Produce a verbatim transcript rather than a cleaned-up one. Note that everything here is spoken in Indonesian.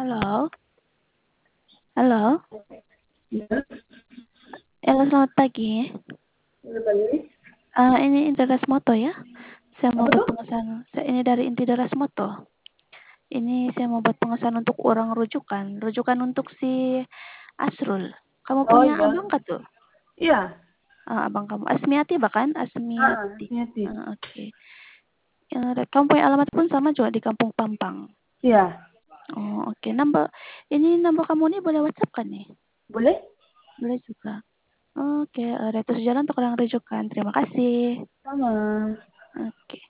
Halo? Halo? Iya. Halo, selamat pagi. Selamat pagi. Uh, ini Inti Moto ya. Saya mau Apa buat tuh? pengesahan. Saya ini dari Inti Moto. Ini saya mau buat pengesahan untuk orang rujukan. Rujukan untuk si Asrul. Kamu Oh punya iya. abang nggak tuh? Iya. Uh, abang kamu. Asmiati bahkan? Ah, Asmiati. Niati. Uh, Oke. Okay. Uh, kamu punya alamat pun sama juga di Kampung Pampang. Iya. Oh, oke. Okay. Nambah, ini nambah kamu nih boleh WhatsApp kan nih? Boleh? Boleh juga. Oke, okay. uh, itu sejalan untuk orang rujukan. Terima kasih. Sama. Oke. Okay.